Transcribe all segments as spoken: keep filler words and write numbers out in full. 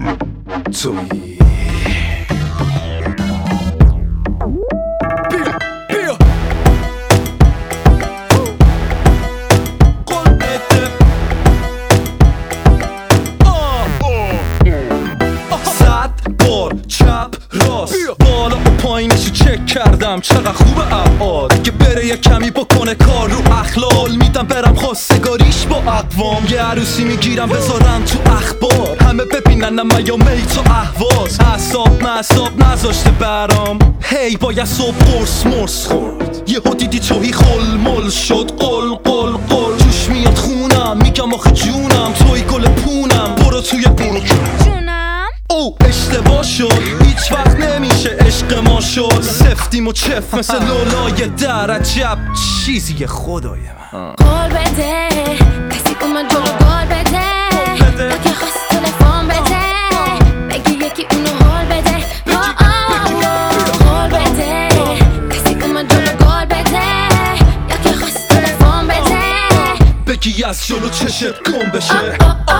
تویی بالا و پایینشو چک کردم چقدر خوبه ابعاد که بره یه کمی بکنه کار رو اخلال میدم برم خواستگاریش با اقوام یه عروسی میگیرم بذارم تو اخبار همه ببینن من یا میت و اهواز اعصاب معصاب نذاشته برام هی باید صبح قرص مرس خورد یهو دیدی توی خل مل شد قل قل قل جوش میاد خونم میگم آخه جونم توی گل پونم برو توی برو جونم او اشتباه شد هیچ وقت نمیشه عشق ما شد سفتیم و چف مثل لولای در عجب چیزی خدای من قول بده کسی اومد جلو قول بده یکی خواست تلفن بده بگی یکی اونو حال بده قول بده کسی اومد جلو قول بده یکی خواست تلفن بده بگی از جلو چشت گم بشه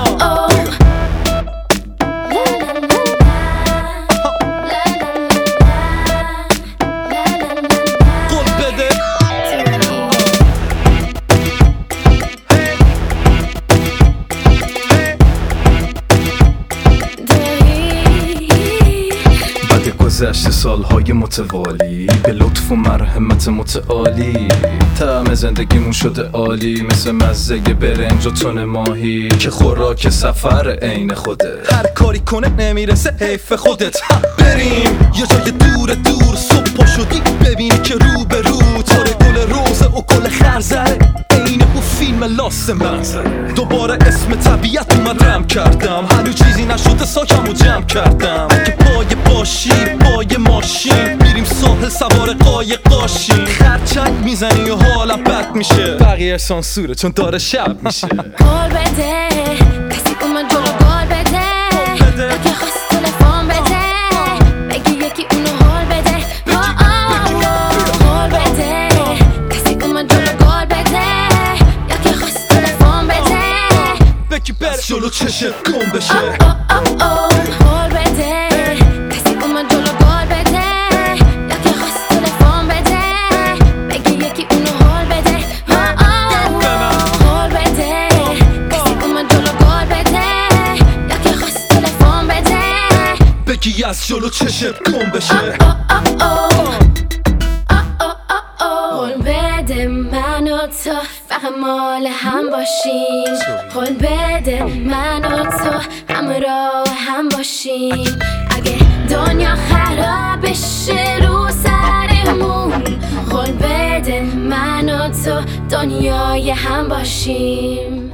گذشته سالهای متوالی به لطف و مرحمت متعالی طعم زندگیمون شده عالی مثل مزه برنج و تن ماهی که خوراک سفر عین خوده هر کاری کنه نمیرسه حیف خودت بریم یه جای دور دور صبح پا شدی ببینی که رو به رو تاره گل روزه و گل خرزره عین او فیلم لاست منظره دوباره اسم طبیعت اومدم کردم هنو چیزی نشده ساکم و جمع کردم اگه پای باشی پای ماشین میریم ساحل سوار قایق قاشین خرچنگ میزنی و حالم بد میشه بقیه سانسوره چون داره شب میشه قول بده کسی اومد جلو قول بده یکی خواست تلفن بده بگی یکی اونو حال بده قول بده کسی اومد جلو قول بده یکی خواست تلفن بده بگی بر جلو چشت گم بشه قول بده کسی اومد جلو قول بده یکی خواست تلفن بده بگی یکی اونو حال بده قول بده کسی اومد جلو قول بده یکی خواست تلفن بده بگی از جلو چشت گم بشه قول بده من و تو فقط مال هم باشیم قول بده من و تو همراه هم باشیم اگه دنیا خراب بشه رو سرمون قول بده من و تو دنیای هم باشیم